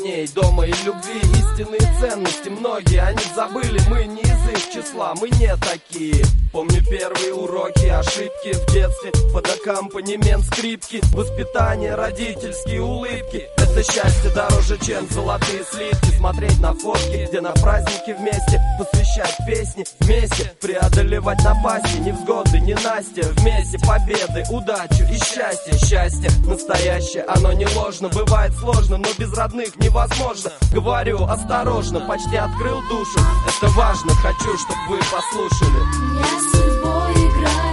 ней дома и любви. Истинные ценности многие они забыли. Мы не из их числа, мы не такие. Помню первые уроки, ошибки в детстве, под аккомпанемент скрипки, воспитание, родительские улыбки. Это счастье дороже, чем золотые слитки. Смотреть на фотки, где на праздники вместе, посвящать песни вместе, преодолевать напасти, невзгоды, ненастья. Вместе победы, удачу и счастье. Счастье настоящее, оно не ложно. Бывает сложно, но без родных невозможно. Говорю осторожно, почти открыл душу. Это важно, хочу, чтобы вы послушали. Я с судьбой играю.